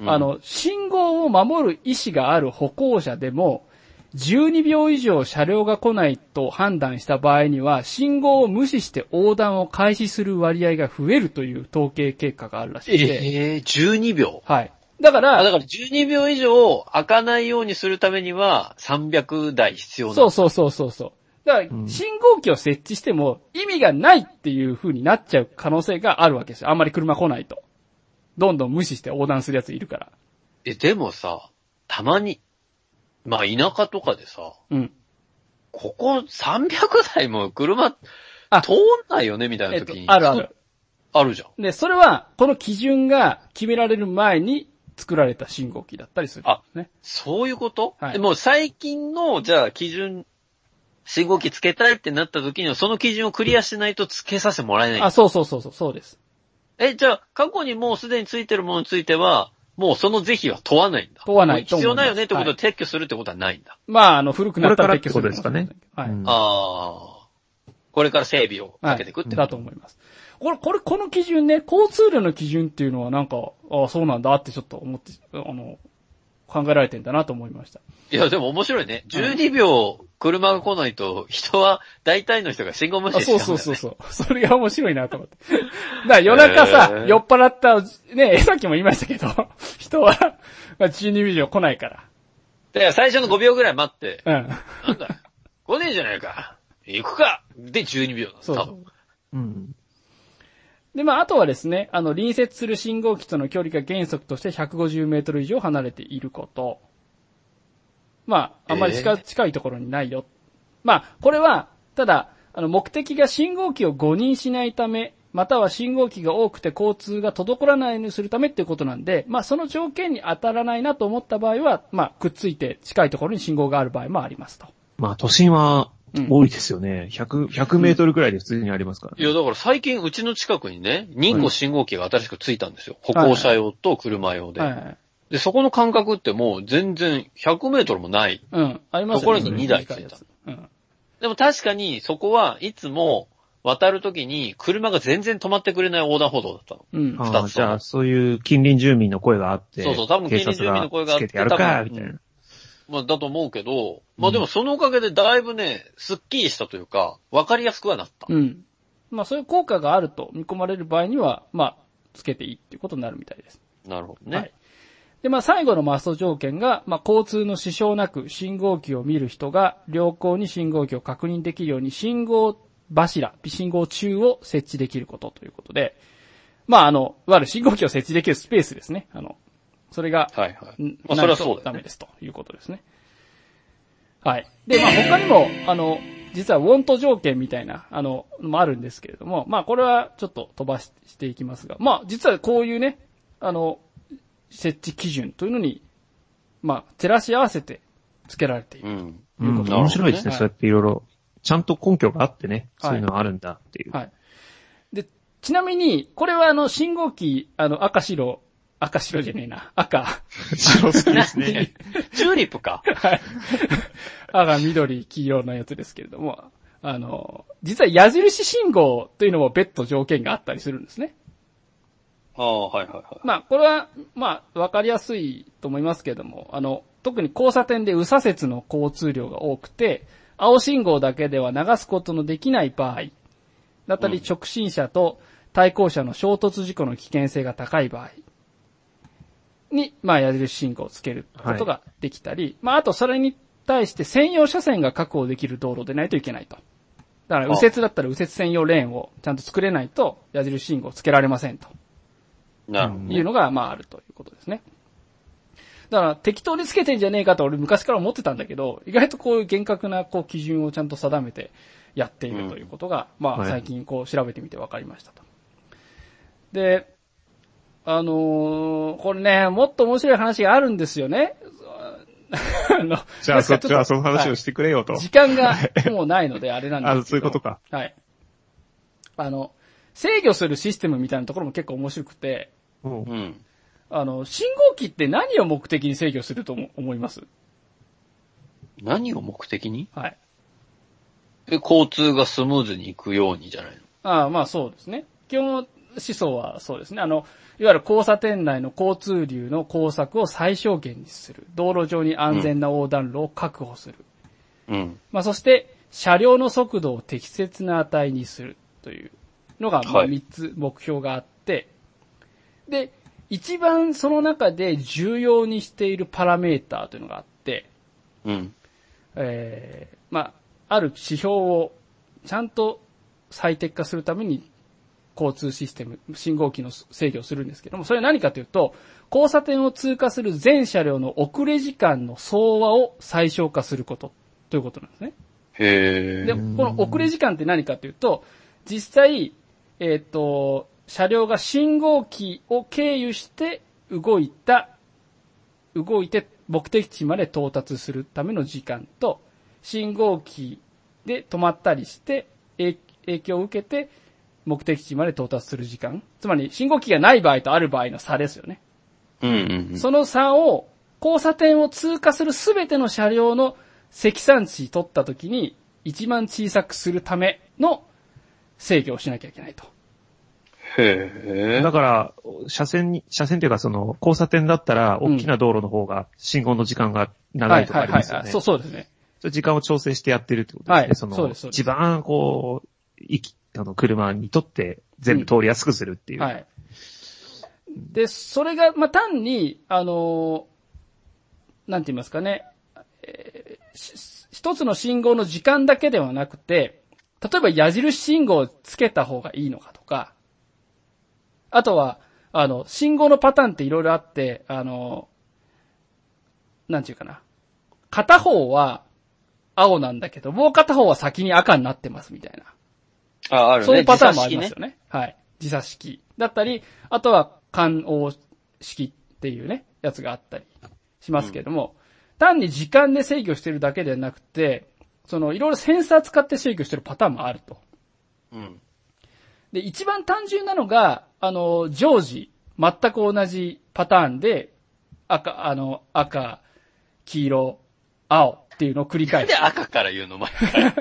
うん、あの、信号を守る意思がある歩行者でも、じゅうにびょう以上車両が来ないと判断した場合には、信号を無視して横断を開始する割合が増えるという統計結果があるらしくて。 えー、じゅうにびょう。 はい。だから、 だからじゅうにびょう以上開かないようにするためにはさんびゃくだい必要なんだ。 そうそうそうそうそう。だから、信号機を設置しても意味がないっていう風になっちゃう可能性があるわけですよ。あんまり車来ないと。どんどん無視して横断するやついるから。 え、でもさ、たまに、まあ田舎とかでさ、 うん。 ここさんびゃくだいも車通んないよねみたいな時に、 えっと。あるある。 あるじゃん。 で、それは、この基準が決められる前に作られた信号機だったりする、ね。 あ、そういうこと、 はい、 でも最近の、じゃあ基準、信号機つけたいってなった時には、その基準をクリアしないとつけさせてもらえない。 あ、そうそうそうそう、そうです。 え、じゃあ、過去にもうすでについてるものについては、もうその是非は問わないんだ。 問わないと思います。 必要ないよねってことで撤去するってことはないんだ。はい、 まあ、あの、古くなったら撤去するこれからってことですかね。 はい。うん、 ああ。これから整備をかけていくってこと、 はい、だと思います。これ、これ、この基準ね、交通量の基準っていうのはなんか、ああ、そうなんだってちょっと思って、あの、考えられてんだなと思いました。 いや、でも面白いね。じゅうにびょう車が来ないと、人は、大体の人が信号無視しちゃうんだよね。 そうそうそうそう。それが面白いなと思って。だから夜中さ、えー、酔っ払った、ね、さっきも言いましたけど、人は、じゅうにびょう以上来ないから。 だから最初のごびょうぐらい待って、 うん。 なんだ、来ねえじゃないか。行くかでじゅうにびょうなんだ。 そうそう。 うん。 で、まあ、あとはですね、あの、隣接する信号機との距離が原則としてひゃくごじゅうメートル以上離れていること。まあ、あんまり近、えー、近いところにないよ。まあ、これは、ただ、あの、目的が信号機を誤認しないため、または信号機が多くて交通が滞らないようにするためっていうことなんで、まあ、その条件に当たらないなと思った場合は、まあ、くっついて近いところに信号がある場合もありますと。 まあ、都心は、多いですよね。ひゃく、ひゃくメートルくらいで普通にありますからね。 いや、だから最近うちの近くにね、にこ信号機が新しくついたんですよ。歩行者用と車用で。はいはい、で、そこの間隔ってもう全然ひゃくメートルもない。 うん。ありますね。ところににだいついた。うん。でも確かにそこはいつも渡るときに車が全然止まってくれない横断歩道だったの。 うん。 ああ、じゃあそういう近隣住民の声があって。 そうそう、多分近隣住民の声があって。 つけてやるか、みたいな。うんまあ、だと思うけど、まあでもそのおかげでだいぶね、スッキリしたというか、わかりやすくはなった。 うん。まあそういう効果があると見込まれる場合には、まあ、つけていいっていうことになるみたいです。 なるほどね。はい。 で、まあ最後のマスト条件が、まあ交通の支障なく信号機を見る人が良好に信号機を確認できるように信号柱、信号柱を設置できることということで、まああの、いわゆる信号機を設置できるスペースですね。あの、それが、 はいはい。 まあ、それはそうだ、ね、ダメですということですね。はい。で、まあ他にも、あの、実はウォント条件みたいな、あの、もあるんですけれども、まあこれはちょっと飛ばしていきますが、まあ実はこういうね、あの、設置基準というのに、まあ照らし合わせて付けられているということ、 うんうん、面白いですね、はい、そうやっていろいろ、ちゃんと根拠があってね、 はい、 そういうのがあるんだっていう。 はい。で、ちなみに、これはあの、信号機、あの、赤白、赤白じゃねえな。赤。 白そうですね。 チューリップか。 はい。赤、緑、黄色のやつですけれども、あの、実は矢印信号というのも別途条件があったりするんですね。 ああ、はいはいはい。 まあ、これは、まあ、わかりやすいと思いますけれども、あの、特に交差点で右左折の交通量が多くて、青信号だけでは流すことのできない場合、だったり直進車と対向車の衝突事故の危険性が高い場合、に、まあ、矢印信号をつけることができたり、はい、まあ、あとそれに対して専用車線が確保できる道路でないといけないと。だから右折だったら右折専用レーンをちゃんと作れないと矢印信号をつけられませんと。 なるほど、ね。 いうのが、まあ、あるということですね。だから適当につけてんじゃねえかと俺昔から思ってたんだけど、意外とこういう厳格なこう基準をちゃんと定めてやっているということが、うん、まあ、最近こう調べてみて分かりましたと。で、あのー、これね、もっと面白い話があるんですよね。 あのじゃあ、そっちはその話をしてくれよと。 はい、時間がもうないのであれなんですけど。 あ、そういうことか。 はい。あの、制御するシステムみたいなところも結構面白くて、 うん、 あの、信号機って何を目的に制御すると思います？ 何を目的に？ はい。 え、交通がスムーズに行くようにじゃないの？ ああ、まあそうですね。基本、 思想はそうですね。あの、いわゆる交差点内の交通流の工作を最小限にする。道路上に安全な横断路を確保する。うん。まあ、そして、車両の速度を適切な値にするというのが、まあ、みっつ目標があって、はい、で、一番その中で重要にしているパラメーターというのがあって、うん。えー、まあ、ある指標をちゃんと最適化するために交通システム、信号機の制御をするんですけども、それは何かというと、交差点を通過する全車両の遅れ時間の総和を最小化することということなんですね。へー。で、この遅れ時間って何かというと、実際、えっと、車両が信号機を経由して動いた、動いて目的地まで到達するための時間と、信号機で止まったりして影響を受けて目的地まで到達する時間。つまり信号機がない場合とある場合の差ですよね。うんうんうん、その差を交差点を通過するすべての車両の積算値取ったときに一番小さくするための制御をしなきゃいけないと。 へー。だから、車線に、車線というかその交差点だったら大きな道路の方が信号の時間が長いとかありますよね。はいはいはいはい、 そう、そうですね。 時間を調整してやってるってことですね。はい、そのそうです、そうです。 一番こう、いき、あの、車にとって全部通りやすくするっていう。うん、はい。 で、それが、まあ、単に、あの、なんて言いますかね、えー、一つの信号の時間だけではなくて、例えば矢印信号をつけた方がいいのかとか、あとは、あの、信号のパターンっていろいろあって、あの、なんていうかな。片方は青なんだけど、もう片方は先に赤になってますみたいな。 あ、あるね。 そういうパターンもありますよね。ね、はい。時差式。だったり、あとは間応式っていうね、やつがあったりしますけれども、うん、単に時間で制御してるだけではなくて、その、いろいろセンサー使って制御してるパターンもあると。うん。で、一番単純なのが、あの、常時、全く同じパターンで、赤、あの、赤、黄色、青っていうのを繰り返す。 なんで赤から言うの毎回。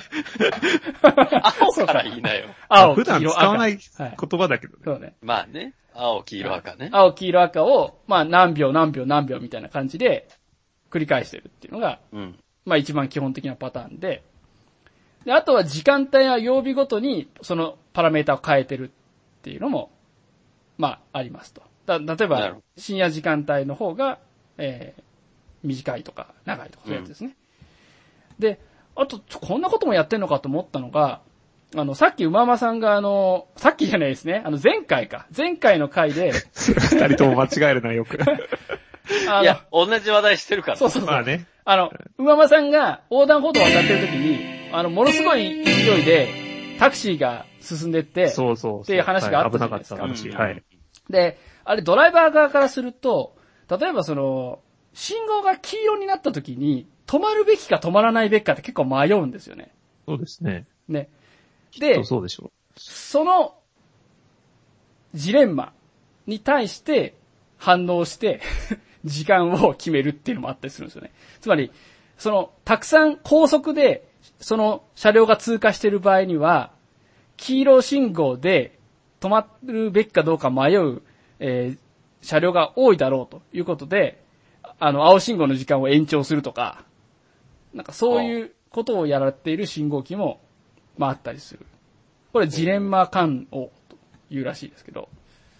青から言いなよ。 青、普段使わない言葉だけどね。 そうね。 まあね。青、黄色、赤ね。 青、黄色、赤を、まあ何秒何秒何秒みたいな感じで繰り返してるっていうのが、うん、まあ一番基本的なパターンで、で、あとは時間帯や曜日ごとにそのパラメータを変えてるっていうのも、まあありますと。だ例えば、深夜時間帯の方が、えー、短いとか長いとかそういうやつですね。うん、で、あと、こんなこともやってんのかと思ったのが、あの、さっき馬間さんがあの、さっきじゃないですね、あの前回か。前回の回で。 二人とも間違えるな、よく。 いや、同じ話題してるから。 そうそうそう。 まあね。 あの、馬間さんが横断歩道を渡ってる時に、あの、ものすごい勢いで、タクシーが進んでって、 そうそうそう。 っていう話があったじゃないですか。 はい、危なかった話。はい。 で、あれドライバー側からすると、例えばその、信号が黄色になった時に、止まるべきか止まらないべきかって結構迷うんですよね。 そうですね。 ね。で、 そうでしょう。 その、ジレンマに対して反応して、時間を決めるっていうのもあったりするんですよね。つまり、その、たくさん高速で、その車両が通過している場合には、黄色信号で止まるべきかどうか迷う、えー、車両が多いだろうということで、あの、青信号の時間を延長するとか、なんかそういうことをやられている信号機も、まああったりする。これジレンマ間応というらしいですけど。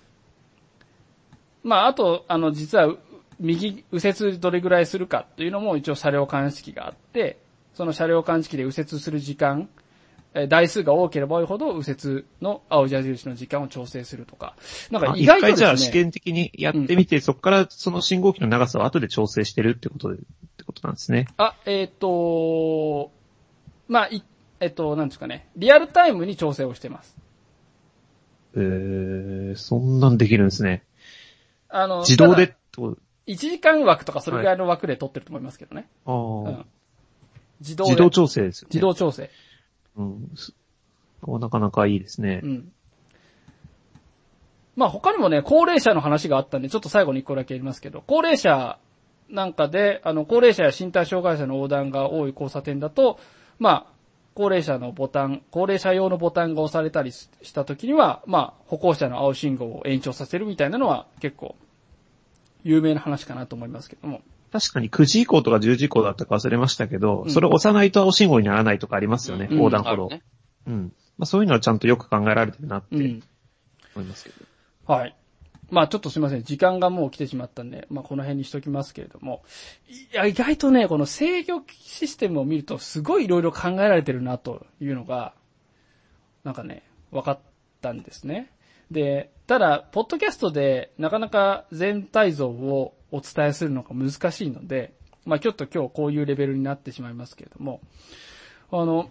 まああと、あの、実は、右、右折どれぐらいするかというのも一応車両監視器があって、その車両監視器で右折する時間、台数が多ければ多いほど右折の青矢印の時間を調整するとか。なんか意外とですね。一回じゃあ試験的にやってみて、うん、そこからその信号機の長さを後で調整してるってことで、ってことなんですね。 あ、えっ、ー、と、まあ、い、えっ、ー、と、なんですかね。リアルタイムに調整をしてます。 えー、そんなんできるんですね。 あの、 自動でいちじかん枠とかそれぐらいの枠で撮ってると思いますけどね。 はい、ああ、うん。 自動自動調整ですよね。 自動調整。 うん。なかなかいいですね。 うん。まあ他にもね、高齢者の話があったんで、ちょっと最後に一個だけ言いますけど、高齢者なんかで、あの、高齢者や身体障害者の横断が多い交差点だと、まあ、 高齢者のボタン、高齢者用のボタンが押されたりした時には、まあ、歩行者の青信号を延長させるみたいなのは結構、有名な話かなと思いますけども。 確かにくじ以降とかじゅうじ以降だったか忘れましたけど、うん、それを押さないと青信号にならないとかありますよね、うん、横断歩道。うん、ね、うん。まあそういうのはちゃんとよく考えられてるなって思いますけど。 うん、はい。まあちょっとすいません。時間がもう来てしまったんで、まあこの辺にしときますけれども。いや、意外とね、この制御システムを見るとすごいいろいろ考えられてるなというのが、なんかね、分かったんですね。で、ただ、ポッドキャストでなかなか全体像をお伝えするのが難しいので、まあちょっと今日こういうレベルになってしまいますけれども、あの、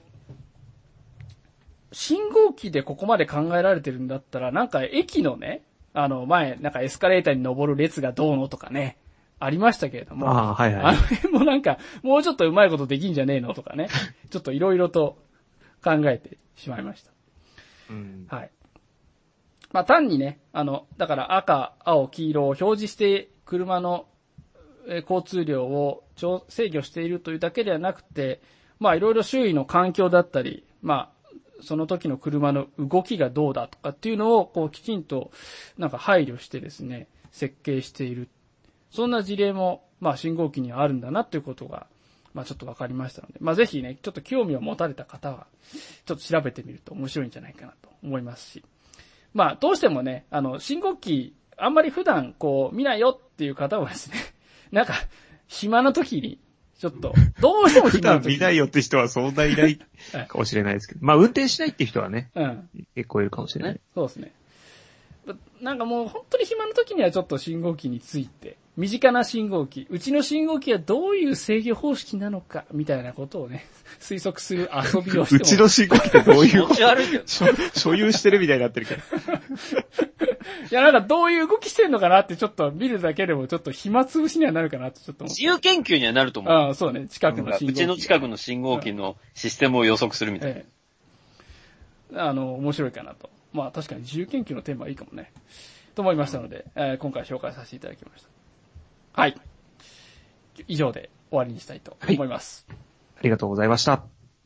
信号機でここまで考えられてるんだったら、なんか駅のね、あの、前、なんかエスカレーターに登る列がどうのとかね、ありましたけれども、 ああ、はいはい。 あの辺もなんか、もうちょっとうまいことできんじゃねえのとかね、ちょっといろいろと考えてしまいました。 うん、 はい。まあ単にね、あの、だから赤、青、黄色を表示して車の交通量を制御しているというだけではなくて、まあいろいろ周囲の環境だったり、まあ、その時の車の動きがどうだとかっていうのをこうきちんとなんか配慮してですね、設計している。そんな事例もまあ信号機にはあるんだなということがまあちょっとわかりましたので、まあぜひね、ちょっと興味を持たれた方はちょっと調べてみると面白いんじゃないかなと思いますし、まあどうしてもね、あの信号機あんまり普段こう見ないよっていう方はですね、なんか暇な時にちょっと、どうしても普段見ないよって人はそんないないかもしれないですけど。まあ、運転しないって人はね、 うん、 結構いるかもしれない。 そうですね。なんかもう本当に暇な時にはちょっと信号機について、身近な信号機、うちの信号機はどういう制御方式なのか、みたいなことをね、推測する遊びをしても。 うちの信号機ってどういう所, 所有してるみたいになってるけど。 いや、なんかどういう動きしてんのかなってちょっと見るだけでもちょっと暇つぶしにはなるかなってちょっと思って。 自由研究にはなると思う。 ああ、そうね。近くの信号機。 うちの近くの信号機のシステムを予測するみたいな。ええ、あの、面白いかなと。まあ確かに自由研究のテーマはいいかもね。と思いましたので、えー、今回紹介させていただきました。はい。以上で終わりにしたいと思います。 はい、ありがとうございました。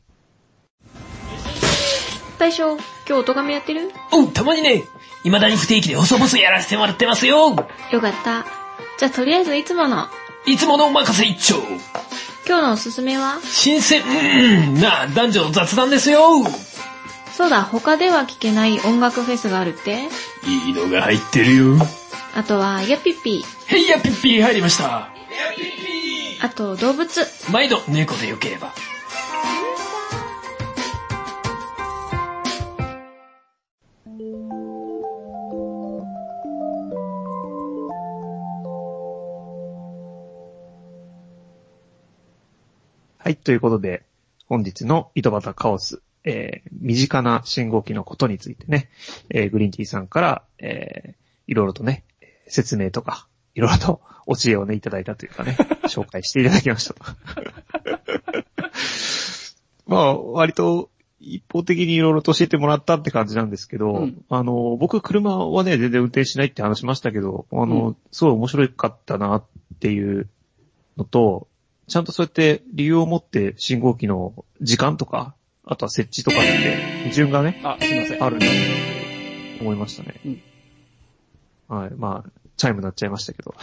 大将、今日お咎めやってる？ おう、たまにね。未だに不定期で細々やらせてもらってますよ。 よかった。じゃあとりあえずいつもの。 いつものお任せ一丁。 今日のおすすめは？ 新鮮、うん、なあ、男女の雑談ですよ。 そうだ、他では聞けない音楽フェスがあるって？ いいのが入ってるよ。 あとは、ヤピピ。 へい、ヤピピ入りました。ヤピピ。あと、動物。 毎度、猫でよければ。 はい、ということで、本日の井戸端カオス、えー、身近な信号機のことについてね、えー、グリーンティーさんから、えー、いろいろとね、説明とか、いろいろとお知恵をね、いただいたというかね、紹介していただきましたと。まあ、割と一方的にいろいろと教えてもらったって感じなんですけど、うん、あの、僕車はね、全然運転しないって話しましたけど、あの、うん、すごい面白かったなっていうのと、ちゃんとそうやって理由を持って信号機の時間とか、あとは設置とかって順がね、 あ、すいません。 あるんだと思いましたね。うん、はい。まあ、チャイム鳴っちゃいましたけど。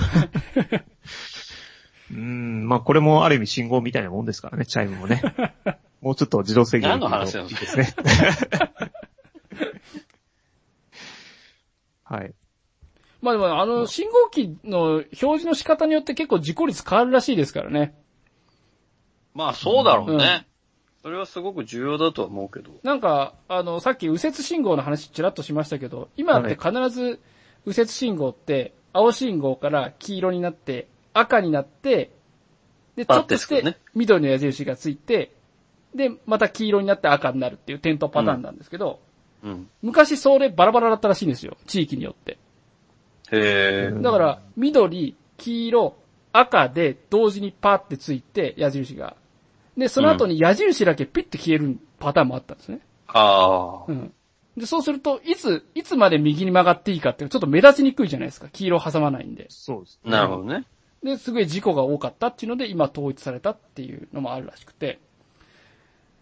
うーん、まあこれもある意味信号みたいなもんですからね、チャイムもね。もうちょっと自動制御何の話なのですね。はい。 まあでもあの、信号機の表示の仕方によって結構事故率変わるらしいですからね。 まあそうだろうね。うん、それはすごく重要だとは思うけど。 なんか、あの、さっき右折信号の話ちらっとしましたけど、今って必ず右折信号って青信号から黄色になって赤になって、で、ちょっとして緑の矢印がついて、で、また黄色になって赤になるっていう点灯パターンなんですけど、 うんうん、 昔それバラバラだったらしいんですよ、地域によって。 へー。 だから、緑、黄色、赤で同時にパーってついて矢印が。で、その後に矢印だけピッて消えるパターンもあったんですね。 ああ。 うん。で、そうすると、いつ、いつまで右に曲がっていいかってちょっと目立ちにくいじゃないですか。黄色挟まないんで。 そうですね。なるほどね。 で、すごい事故が多かったっていうので、今統一されたっていうのもあるらしくて。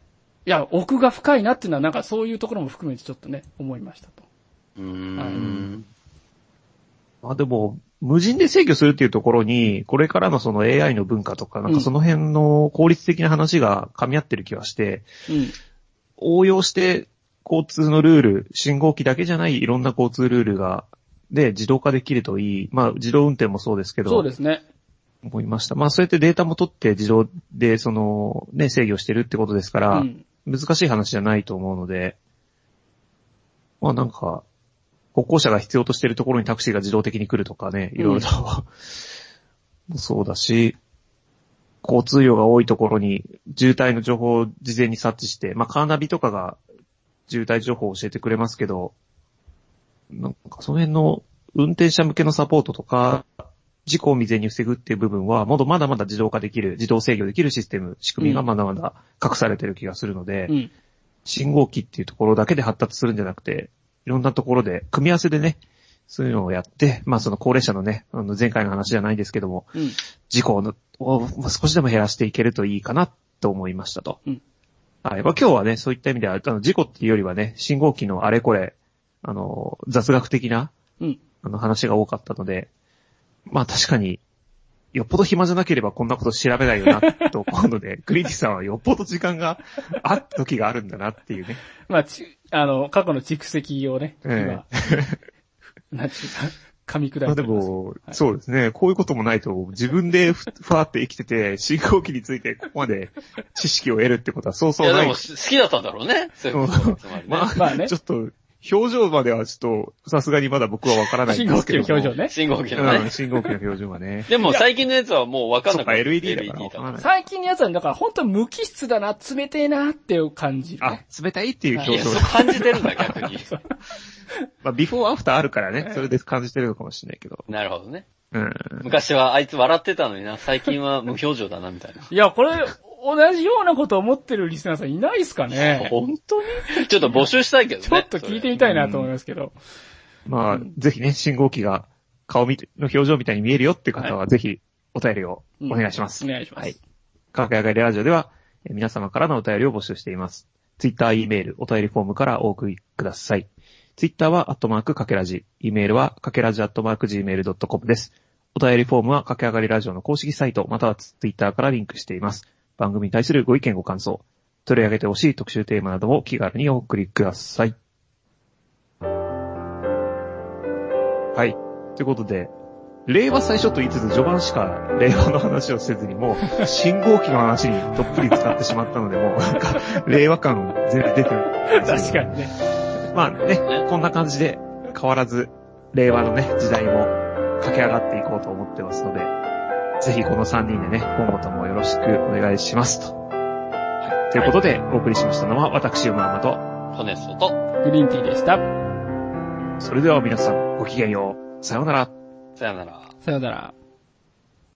いや、奥が深いなっていうのはなんかそういうところも含めてちょっとね、思いましたと。 うーん。 まあでも、無人で制御するっていうところに、これからのその エーアイ の文化とか、なんかその辺の効率的な話が噛み合ってる気はして、うん、応用して交通のルール、信号機だけじゃないいろんな交通ルールが、で自動化できるといい。まあ自動運転もそうですけど。 そうですね。 思いました。まあそうやってデータも取って自動でそのね、制御してるってことですから、うん、難しい話じゃないと思うので、まあなんか、歩行者が必要としているところにタクシーが自動的に来るとかね、いろいろと、うん、そうだし、交通量が多いところに渋滞の情報を事前に察知して、まあカーナビとかが渋滞情報を教えてくれますけど、なんかその辺の運転者向けのサポートとか、事故を未然に防ぐっていう部分は、まだまだまだ自動化できる、自動制御できるシステム、仕組みがまだまだ隠されてる気がするので、うん、信号機っていうところだけで発達するんじゃなくて、いろんなところで、組み合わせでね、そういうのをやって、まあその高齢者のね、あの前回の話じゃないですけども、うん、事故のを少しでも減らしていけるといいかなと思いましたと。うん、はい。まあ今日はね、そういった意味では、あの事故っていうよりはね、信号機のあれこれ、あの、雑学的な、うん、あの話が多かったので、まあ確かに、よっぽど暇じゃなければこんなこと調べないよな、と思うので、グリーティさんはよっぽど時間があった時があるんだなっていうね。 まあ、ち、あの、過去の蓄積をね、今、えー、なんていうか、噛み砕いてます。まあでも、はい、そうですね、こういうこともないと、自分でふわって生きてて、信号機についてここまで知識を得るってことはそうそうない。いやでも好きだったんだろうね、そういうことがつまりね。 まあ、まあね、ちょっと、表情まではちょっと、さすがにまだ僕はわからないんですけど。 信号機の表情ね。 信号機のね。 うん、信号機の表情はね。 でも最近のやつはもうわかんなかった。 エルイーディー だからわからない。 最近のやつはだから本当に無機質だな、冷てえなっていう感じ、ね。 あ、冷たいっていう表情。 いや、感じてるんだ、逆に。 まあ、ビフォーアフターあるからね、それで感じてるのかもしれないけど。 なるほどね。 うん。 昔はあいつ笑ってたのにな、最近は無表情だな、みたいな。 いや、これ、同じようなことを思ってるリスナーさんいないですかね。 本当にちょっと募集したいけどね。 ちょっと聞いてみたいなと思いますけど。 うん、まあ、うん、ぜひね、信号機が顔みの表情みたいに見えるよっていう方は、ぜひお便りをお願いします。 うん、お願いします。はい。 かけあがりラジオでは、皆様からのお便りを募集しています。ツイッター、E メール、お便りフォームからお送りください。ツイッターは、アットマークかけラジ。E メールは、かけラジアットマーク ジーメールドットコム です。お便りフォームは、かけあがりラジオの公式サイト、またはツイッターからリンクしています。番組に対するご意見ご感想、取り上げてほしい特集テーマなども気軽にお送りください。はい。ということで、令和最初と言いつつ序盤しか令和の話をせずにもう信号機の話にどっぷり使ってしまったので、もうなんか令和感全然出てる。 確かにね。 まあね、こんな感じで変わらず令和のね、時代も駆け上がっていこうと思ってますので、ぜひこのさんにんでね、今後ともよろしくお願いしますと。はい。ということで、お送りしましたのは、私、馬山と、 ホネストと、 グリーンティーでした。 それでは皆さん、ごきげんよう。さようなら。 さようなら。 さようなら。